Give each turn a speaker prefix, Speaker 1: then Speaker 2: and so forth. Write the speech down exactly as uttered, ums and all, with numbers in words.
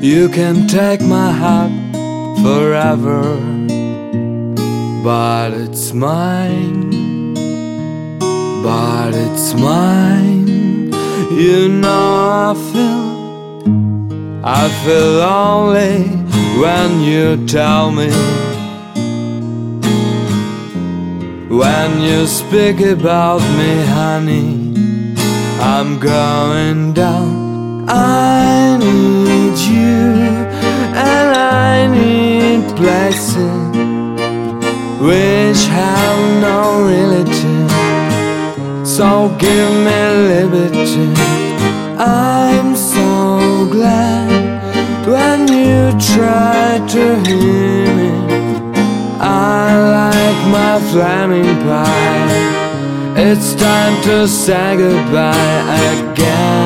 Speaker 1: You can take my heart forever, but it's mine, but it's mine. You know I feel, I feel lonely when you tell me, when you speak about me, honey, I'm going down. I need you, and I need places which have no reality. So give me liberty. I'm so glad when you try to hear me. I like my flaming pie. It's time to say goodbye again.